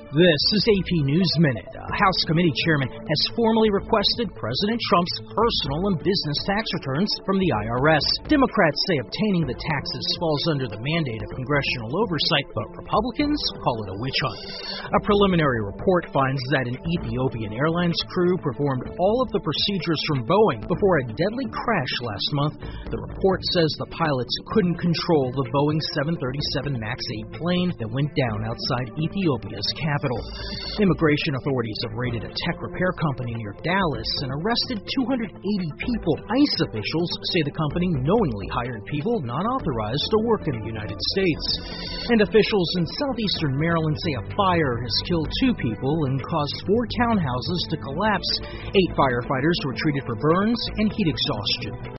This is AP News Minute. A House committee chairman has formally requested President Trump's personal and business tax returns from the IRS. Democrats say obtaining the taxes falls under the mandate of congressional oversight, but Republicans call it a witch hunt. A preliminary report finds that an Ethiopian Airlines crew performed all of the procedures from Boeing before a deadly crash last month. The report says the pilots couldn't control the Boeing 737 MAX 8 plane that went down outside Ethiopia's capital. Immigration authorities have raided a tech repair company near Dallas and arrested 280 people. ICE officials say the company knowingly hired people not authorized to work in the United States. And officials in southeastern Maryland say a fire has killed 2 people and caused 4 townhouses to collapse. 8 firefighters were treated for burns and heat exhaustion.